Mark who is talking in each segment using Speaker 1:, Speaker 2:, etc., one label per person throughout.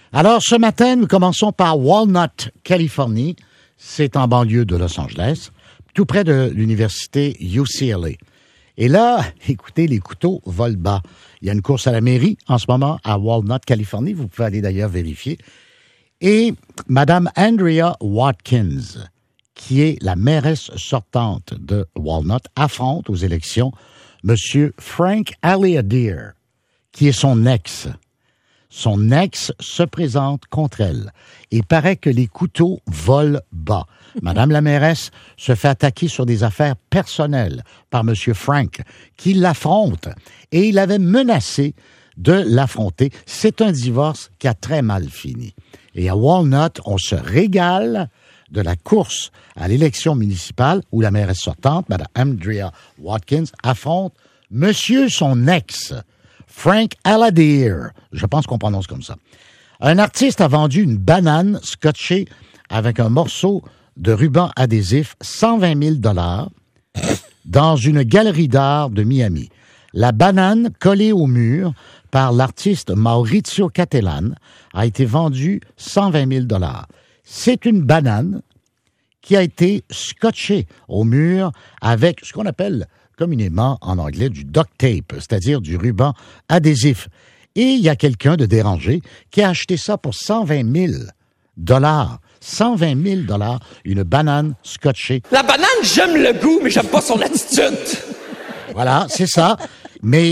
Speaker 1: Alors, ce matin, nous commençons par Walnut, Californie. C'est en banlieue de Los Angeles, tout près de l'université UCLA. Et là, écoutez, les couteaux volent bas. Il y a une course à la mairie en ce moment à Walnut, Californie. Vous pouvez aller d'ailleurs vérifier. Et Mme Andrea Watkins, qui est la mairesse sortante de Walnut, affronte aux élections M. Frank Alliadeer, qui est son ex. Son ex se présente contre elle. Il paraît que les couteaux volent bas. Madame la mairesse se fait attaquer sur des affaires personnelles par M. Frank, qui l'affronte. Et il avait menacé de l'affronter. C'est un divorce qui a très mal fini. Et à Walnut, on se régale de la course à l'élection municipale où la mairesse sortante, Mme Andrea Watkins, affronte monsieur son ex, Frank Alliadeer. Je pense qu'on prononce comme ça. Un artiste a vendu une banane scotchée avec un morceau de ruban adhésif, 120 000 $ dans une galerie d'art de Miami. La banane collée au mur par l'artiste Maurizio Cattelan a été vendue 120 000 $. C'est une banane qui a été scotchée au mur avec ce qu'on appelle communément en anglais du duct tape, c'est-à-dire du ruban adhésif. Et il y a quelqu'un de dérangé qui a acheté ça pour 120 000 $. 120 000 $, une banane scotchée.
Speaker 2: La banane, j'aime le goût, mais j'aime pas son attitude.
Speaker 1: Voilà, c'est ça. Mais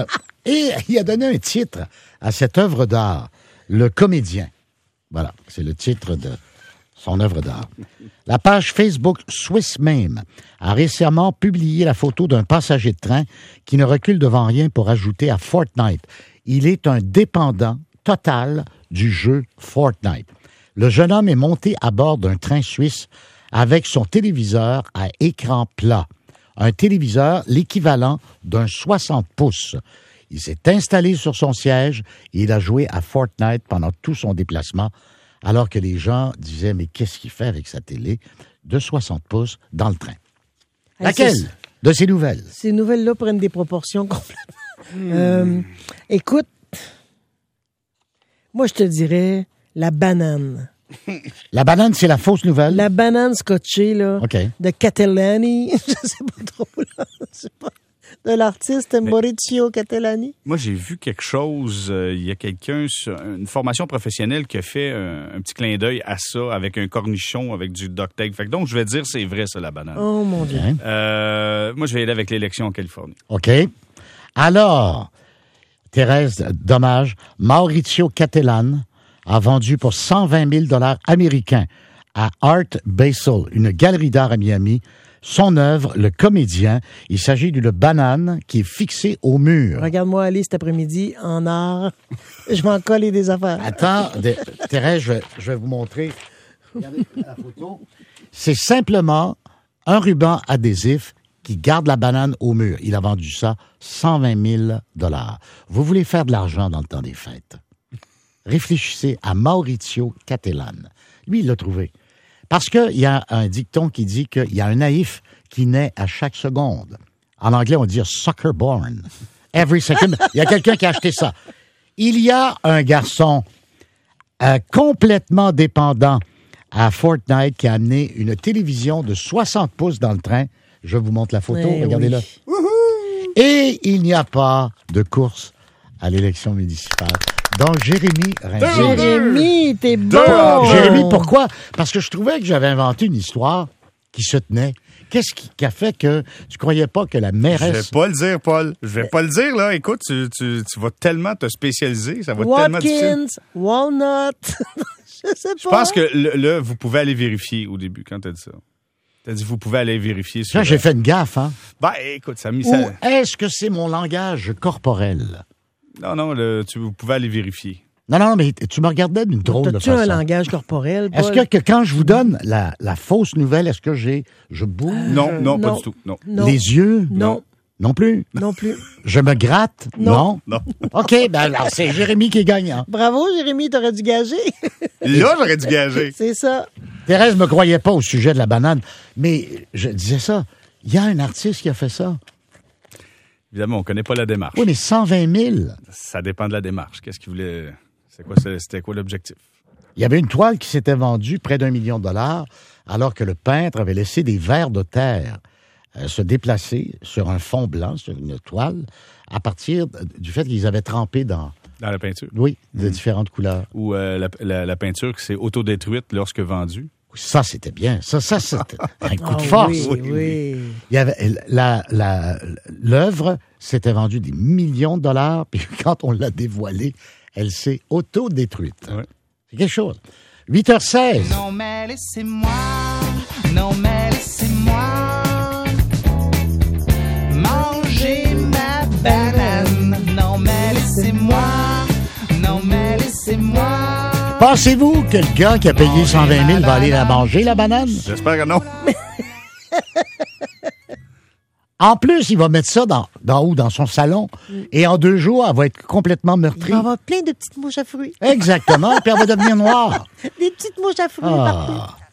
Speaker 1: et il a donné un titre à cette œuvre d'art, Le Comédien. Voilà, c'est le titre de son œuvre d'art. La page Facebook Swiss Meme a récemment publié la photo d'un passager de train qui ne recule devant rien pour ajouter à Fortnite. Il est un dépendant total du jeu Fortnite. Le jeune homme est monté à bord d'un train suisse avec son téléviseur à écran plat. Un téléviseur, l'équivalent d'un 60 pouces. Il s'est installé sur son siège et il a joué à Fortnite pendant tout son déplacement, alors que les gens disaient « Mais qu'est-ce qu'il fait avec sa télé de 60 pouces dans le train? » Laquelle de ces nouvelles?
Speaker 3: Ces nouvelles-là prennent des proportions complètement... Écoute, moi, je te dirais la banane.
Speaker 1: La banane, c'est la fausse nouvelle?
Speaker 3: La banane scotchée, là, de Catellani. Je sais pas trop, là. C'est pas... de l'artiste Maurizio Catellani.
Speaker 4: Moi, j'ai vu quelque chose. Il y a quelqu'un, une formation professionnelle qui a fait un petit clin d'œil à ça avec un cornichon, avec du duct tape. Fait que donc, je vais dire c'est vrai, ça, la banane.
Speaker 3: Oh, mon Dieu.
Speaker 4: Moi, je vais aller avec l'élection en Californie.
Speaker 1: OK. Alors, Thérèse, dommage, Maurizio Cattelan a vendu pour 120 000 $ américains à Art Basel, une galerie d'art à Miami, son œuvre, Le Comédien. Il s'agit d'une banane qui est fixée au mur.
Speaker 3: Regarde-moi aller cet après-midi en art. Je vais en coller des affaires.
Speaker 1: Attends, Thérèse, je vais vous montrer. Regardez la photo. C'est simplement un ruban adhésif qui garde la banane au mur. Il a vendu ça 120 000 $. Vous voulez faire de l'argent dans le temps des fêtes? Réfléchissez à Maurizio Cattelan. Lui, il l'a trouvé. Parce qu'il y a un dicton qui dit qu'il y a un naïf qui naît à chaque seconde. En anglais, on dit « sucker born ». Every second. Il y a quelqu'un qui a acheté ça. Il y a un garçon complètement dépendant à Fortnite qui a amené une télévision de 60 pouces dans le train. Je vous montre la photo. Regardez-la. Oui. Et il n'y a pas de course à l'élection municipale. Donc, Jérémy Ringier.
Speaker 3: Jérémy, t'es bon!
Speaker 1: Jérémy, pourquoi? Parce que je trouvais que j'avais inventé une histoire qui se tenait. Qu'est-ce qui a fait que tu croyais pas que la mairesse...
Speaker 4: Je vais pas le dire, Paul. Je vais pas le dire, là. Écoute, tu vas tellement te spécialiser. Ça va tellement
Speaker 3: Watkins, Walnut. Je sais pas.
Speaker 4: Je pense que là, vous pouvez aller vérifier au début quand t'as dit ça. T'as dit, vous pouvez aller vérifier.
Speaker 1: Là, j'ai fait une gaffe, hein?
Speaker 4: Ben, écoute, ça a mis
Speaker 1: Ou
Speaker 4: ça...
Speaker 1: est-ce que c'est mon langage corporel?
Speaker 4: Non, vous pouvez aller vérifier.
Speaker 1: Non, mais tu me regardais d'une drôle de façon.
Speaker 3: T'as-tu un langage corporel, Paul?
Speaker 1: Est-ce que quand je vous donne la fausse nouvelle, est-ce que je bouge?
Speaker 4: Non, pas du tout. Non.
Speaker 1: Les yeux?
Speaker 3: Non.
Speaker 1: Non plus?
Speaker 3: Non plus.
Speaker 1: Je me gratte?
Speaker 3: Non.
Speaker 1: OK, ben alors c'est Jérémy qui est gagnant.
Speaker 3: Bravo, Jérémy, t'aurais dû gager.
Speaker 4: Là, j'aurais dû gager.
Speaker 3: C'est ça.
Speaker 1: Thérèse me croyait pas au sujet de la banane, mais je disais ça. Il y a un artiste qui a fait ça.
Speaker 4: Évidemment, on connaît pas la démarche.
Speaker 1: Oui, mais 120 000.
Speaker 4: Ça dépend de la démarche. Qu'est-ce qu'il voulait... C'était quoi l'objectif?
Speaker 1: Il y avait une toile qui s'était vendue près d'1 million de dollars, alors que le peintre avait laissé des vers de terre se déplacer sur un fond blanc, sur une toile, à partir du fait qu'ils avaient trempé dans
Speaker 4: la peinture?
Speaker 1: Oui, de différentes couleurs.
Speaker 4: Ou la peinture qui s'est autodétruite lorsque vendue?
Speaker 1: Ça, c'était bien. Ça, c'était un coup de force.
Speaker 3: Oui.
Speaker 1: Il y avait l'œuvre s'était vendue des millions de dollars, puis quand on l'a dévoilée, elle s'est autodétruite.
Speaker 4: Ouais.
Speaker 1: C'est quelque chose. 8h16.
Speaker 5: Non mais laissez-moi manger ma banane. Non mais laissez-moi.
Speaker 1: Pensez-vous que le gars qui a payé 120 000 va aller la manger, la banane?
Speaker 4: J'espère que non.
Speaker 1: En plus, il va mettre ça dans son salon. Et en 2 jours, elle va être complètement meurtrie.
Speaker 3: Il va y avoir plein de petites mouches à fruits.
Speaker 1: Exactement. Puis elle va devenir noire.
Speaker 3: Des petites mouches à fruits partout.